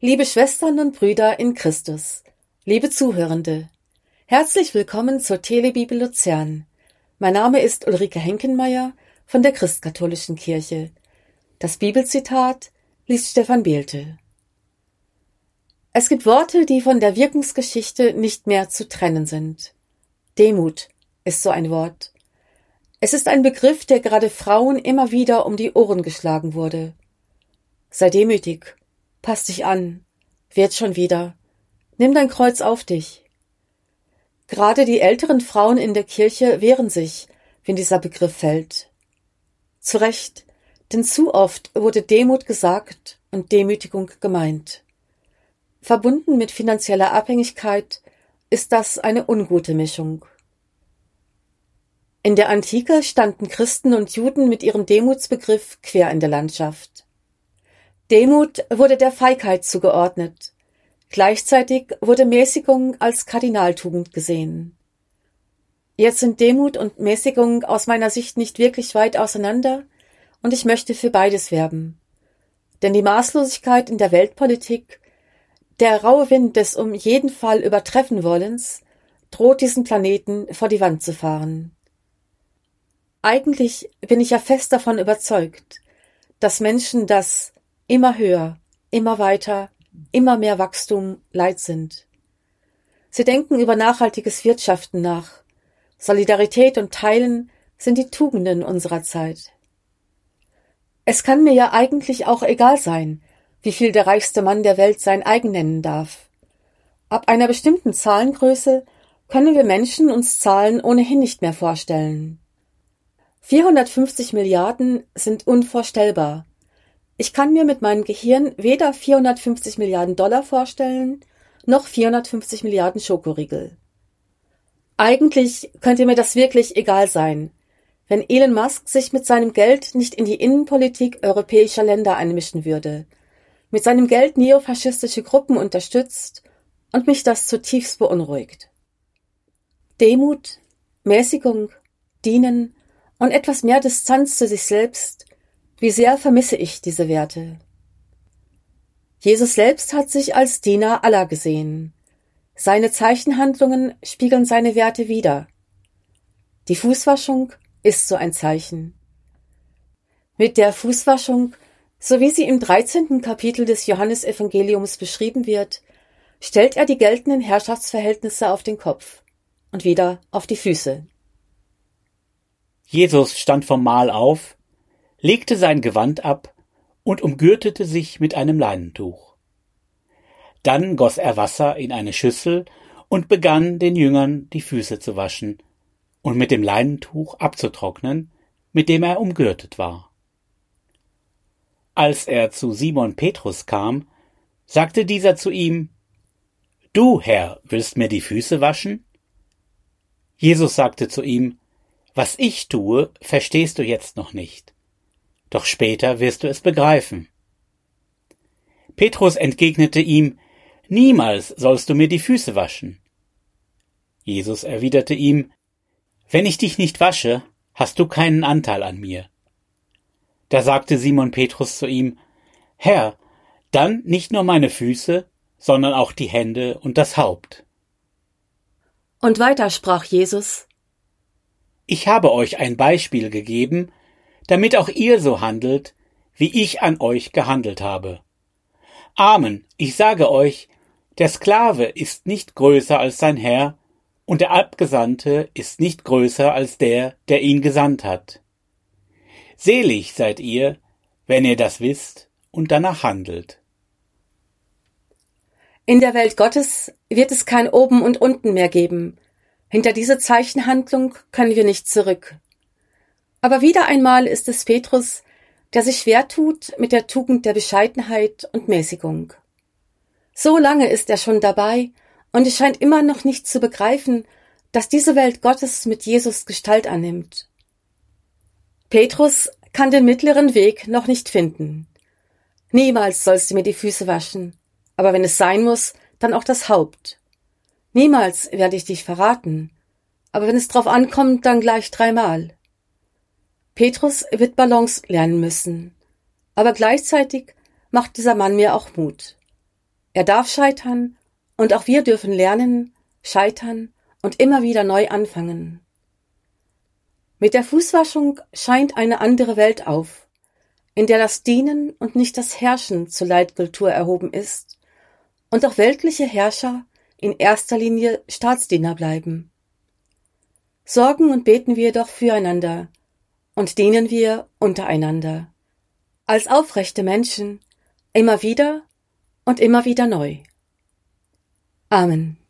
Liebe Schwestern und Brüder in Christus, liebe Zuhörende, herzlich willkommen zur Telebibel Luzern. Mein Name ist Ulrike Henkenmeier von der Christkatholischen Kirche. Das Bibelzitat liest Stefan Behlte. Es gibt Worte, die von der Wirkungsgeschichte nicht mehr zu trennen sind. Demut ist so ein Wort. Es ist ein Begriff, der gerade Frauen immer wieder um die Ohren geschlagen wurde. Sei demütig, pass dich an, werd schon wieder, nimm dein Kreuz auf dich. Gerade die älteren Frauen in der Kirche wehren sich, wenn dieser Begriff fällt. Zu Recht, denn zu oft wurde Demut gesagt und Demütigung gemeint. Verbunden mit finanzieller Abhängigkeit ist das eine ungute Mischung. In der Antike standen Christen und Juden mit ihrem Demutsbegriff quer in der Landschaft. Demut wurde der Feigheit zugeordnet. Gleichzeitig wurde Mäßigung als Kardinaltugend gesehen. Jetzt sind Demut und Mäßigung aus meiner Sicht nicht wirklich weit auseinander und ich möchte für beides werben. Denn die Maßlosigkeit in der Weltpolitik, der raue Wind des um jeden Fall übertreffen Wollens, droht diesen Planeten vor die Wand zu fahren. Eigentlich bin ich ja fest davon überzeugt, dass Menschen das immer höher, immer weiter, immer mehr Wachstum leid sind. Sie denken über nachhaltiges Wirtschaften nach. Solidarität und Teilen sind die Tugenden unserer Zeit. Es kann mir ja eigentlich auch egal sein, wie viel der reichste Mann der Welt sein eigen nennen darf. Ab einer bestimmten Zahlengröße können wir Menschen uns Zahlen ohnehin nicht mehr vorstellen. 450 Milliarden sind unvorstellbar. Ich kann mir mit meinem Gehirn weder 450 Milliarden Dollar vorstellen, noch 450 Milliarden Schokoriegel. Eigentlich könnte mir das wirklich egal sein, wenn Elon Musk sich mit seinem Geld nicht in die Innenpolitik europäischer Länder einmischen würde, mit seinem Geld neofaschistische Gruppen unterstützt und mich das zutiefst beunruhigt. Demut, Mäßigung, Dienen und etwas mehr Distanz zu sich selbst, wie sehr vermisse ich diese Werte. Jesus selbst hat sich als Diener aller gesehen. Seine Zeichenhandlungen spiegeln seine Werte wider. Die Fußwaschung ist so ein Zeichen. Mit der Fußwaschung, so wie sie im 13. Kapitel des Johannesevangeliums beschrieben wird, stellt er die geltenden Herrschaftsverhältnisse auf den Kopf und wieder auf die Füße. Jesus stand vom Mahl auf, legte sein Gewand ab und umgürtete sich mit einem Leinentuch. Dann goss er Wasser in eine Schüssel und begann den Jüngern die Füße zu waschen und mit dem Leinentuch abzutrocknen, mit dem er umgürtet war. Als er zu Simon Petrus kam, sagte dieser zu ihm: »Du, Herr, willst mir die Füße waschen?« Jesus sagte zu ihm: »Was ich tue, verstehst du jetzt noch nicht. Doch später wirst du es begreifen.« Petrus entgegnete ihm: »Niemals sollst du mir die Füße waschen.« Jesus erwiderte ihm: »Wenn ich dich nicht wasche, hast du keinen Anteil an mir.« Da sagte Simon Petrus zu ihm: »Herr, dann nicht nur meine Füße, sondern auch die Hände und das Haupt.« Und weiter sprach Jesus: »Ich habe euch ein Beispiel gegeben, damit auch ihr so handelt, wie ich an euch gehandelt habe. Amen, ich sage euch, der Sklave ist nicht größer als sein Herr, und der Abgesandte ist nicht größer als der, der ihn gesandt hat. Selig seid ihr, wenn ihr das wisst und danach handelt.« In der Welt Gottes wird es kein Oben und Unten mehr geben. Hinter diese Zeichenhandlung können wir nicht zurück. Aber wieder einmal ist es Petrus, der sich schwer tut mit der Tugend der Bescheidenheit und Mäßigung. So lange ist er schon dabei und es scheint immer noch nicht zu begreifen, dass diese Welt Gottes mit Jesus Gestalt annimmt. Petrus kann den mittleren Weg noch nicht finden. Niemals sollst du mir die Füße waschen, aber wenn es sein muss, dann auch das Haupt. Niemals werde ich dich verraten, aber wenn es drauf ankommt, dann gleich 3-mal. Petrus wird Balance lernen müssen, aber gleichzeitig macht dieser Mann mir auch Mut. Er darf scheitern und auch wir dürfen lernen, scheitern und immer wieder neu anfangen. Mit der Fußwaschung scheint eine andere Welt auf, in der das Dienen und nicht das Herrschen zur Leitkultur erhoben ist und auch weltliche Herrscher in erster Linie Staatsdiener bleiben. Sorgen und beten wir doch füreinander und dienen wir untereinander, als aufrechte Menschen, immer wieder und immer wieder neu. Amen.